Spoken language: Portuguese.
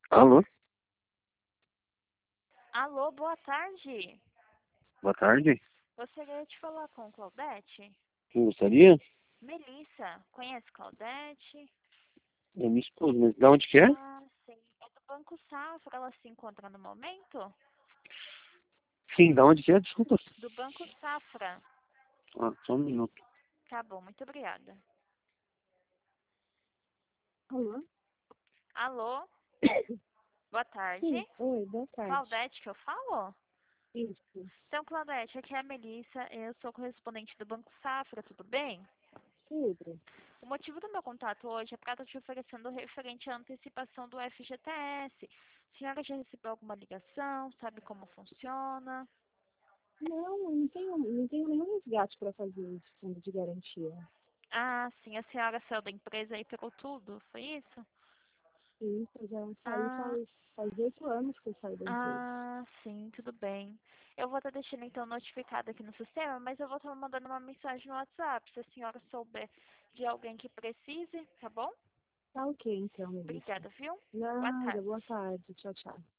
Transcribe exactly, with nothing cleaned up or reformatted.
Alô, Alô, boa tarde. boa tarde. Gostaria de falar com Claudete. Quem gostaria? Melissa, conhece Claudete? É minha esposa, mas de onde que é? Ah, sim. É do Banco Safra, ela se encontra no momento? Sim, da onde que é? Desculpa. Do Banco Safra. Ah, só um minuto. Tá bom, muito obrigada. Alô? Alô, boa tarde. Sim, oi, boa tarde. Claudete que eu falo? Isso, Então, Claudete, aqui é a Melissa, eu sou correspondente do Banco Safra, tudo bem? tudo. O motivo do meu contato hoje é para estar te oferecendo referente à antecipação do F G T S. A senhora já recebeu alguma ligação? Sabe como funciona? Não, eu não tenho, não tenho nenhum resgate para fazer esse fundo de garantia. Ah, sim, a senhora saiu da empresa e pegou tudo, foi isso? Isso, eu já saí Ah, faz, faz oito anos que eu saí da empresa. ah, sim, tudo bem. Eu vou estar deixando então notificado aqui no sistema, mas eu vou estar mandando uma mensagem no WhatsApp, se a senhora souber de alguém que precise, tá bom? Tá ok, então, Melissa. Obrigada, viu? Boa Nada, tarde. boa tarde. Tchau, tchau.